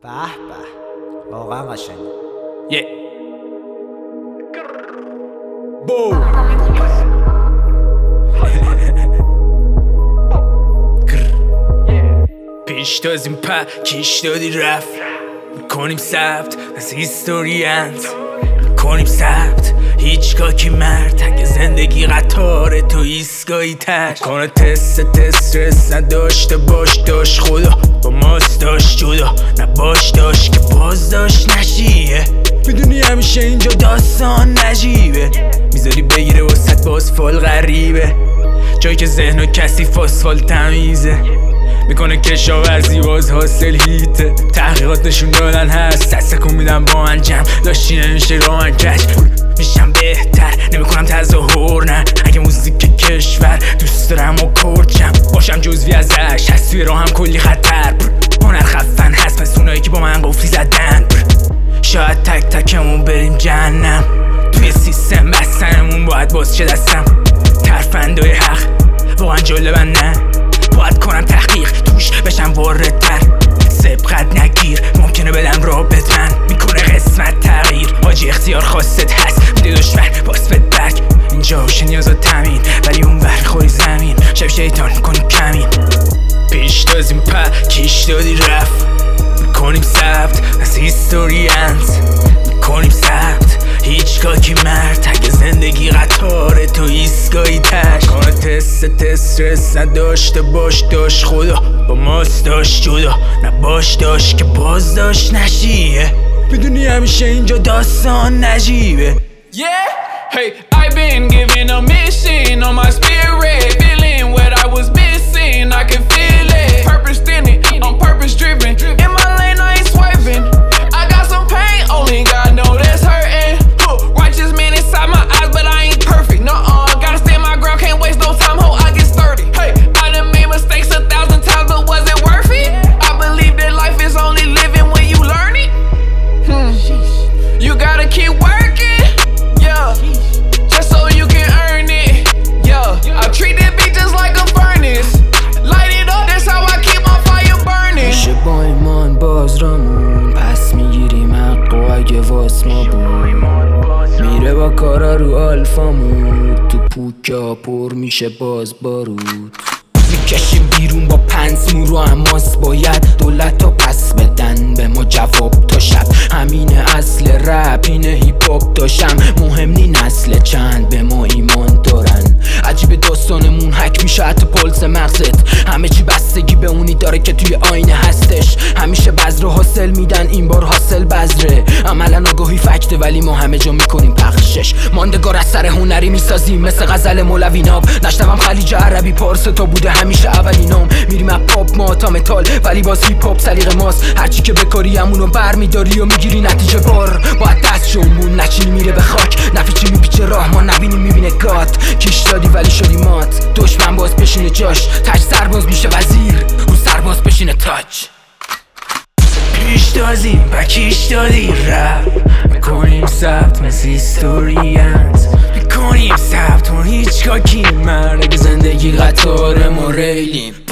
به به واقعا قشنگه. بو پیش تازیم کش دادی رفت میکنیم ثبت از هیستوریانت میکنیم ثبت هیچگاه کی مرد اگه زندگی قطاره تو ایستگاهی تش کنه تست رس نداشته باش داشت خدا با ماست داشت جدا نباش داشت که باز داشت نشیه میدونی همیشه اینجا داستان نجیبه میذاری بگیره وسط با اسفال غریبه جایی که ذهن و کثیف آسفال تمیزه میکنه کشاورزی باز حاصل هیته تحقیقات نشون دادن هست دست کن میدم با انجام داشتی نمیشه را من کش میشم بهتر نمیکنم تظاهر نه اگه موزیک کشور دوست دارم و کرچم باشم جزوی ازش هست توی راهم کلی خطر هنر خفن هست پس اونایی که با من قفلی زدن شاید تک تکمون بریم جهنم توی سیستم بستنمون باید باز چه دستم ترفندای حق واقعا جالبن نه باید کنم تحقیق توش بشم واردتر سبقت نگیر ممکنه بدم رابط من میکنه قسمت تغییر حاجی اختیار خواستت هست میده دشمن باز بد برگ اینجا باشه نیازات تامین ولی اون ور خوری زمین شب شیطان کنیم کمین پیش تازیم کش دادی رفت میکنیم ثبت از هیستوریانت میکنیم ثبت هیچگاه کی مرد اگه زندگی قطاره تو ایستگاهی تش کنه تست رس نداشته باش داشت خدا با ماست داشت جدا نباش داشت که باز داشت نشیه میدونی همیشه اینجا داستان نجیبه Hey, I've been given a mission on my spirit, feeling what I was missing, I can feel it. Purpose in it, I'm purpose driven. In my lane, I ain't swiping. I got some pain, only God know that's hurting. Righteous man inside my eyes, but I ain't perfect. Nuh-uh, gotta stand my ground, can't waste no time, ho, I get sturdy. Hey, I done made mistakes 1,000 times, but was it worth it? I believe that life is only living when you learn it. You gotta keep working, yeah. Just so you can earn it, yeah. I treat that bitch just like a furnace. Light it up, that's how I keep my fire burning. میشه با ایمان باز رامون پس میگیریم حق و اگه واس ما بود میره با کارا رو آلفامون تو پوکا پر میشه باز بارود میکشیم بیرون با پنسمون رو اماس باید دولت ها پس بدن به ما جواب تا شب همینه اصل رپ اینه هیپ هاپ داشتم مهم نی نسل چند به ما ایمان دارن عجیب داستانمون حک میشه حتی پلس مغزت همه چی بستگی به اونی داره که توی آینه هستش همیشه بذر حاصل میدن این بار حاصل بذره عملا آگاهی فکته ولی ما همه جا میکنیم پخشش ماندگار از سر هنری میسازیم مثل غزل مولوی ناب نشنوم خلیج عربی پارس تا بوده همیشه اولینام میریم از پاپ ما تا متال ولی باز هیپ هاپ سلیقه ماست هرچی که بکاری همونو برمیداری و میگیری نتیجه بار باید دست شمون نچینی میره به خاک نفیچی میپیچه راه ما نبینیم میبینه گات کش دادی ولی شدی مات دشمن باز بشینه جاش تاج سرباز میشه وزیر اون سرباز بشینه تاج پیش تازیم کش دادی رفت میکنیم ثبت مثل هیستوریانت میکنیم ثبت اون هیچگاه کی مرد اگه زندگی قطار ما ریلیم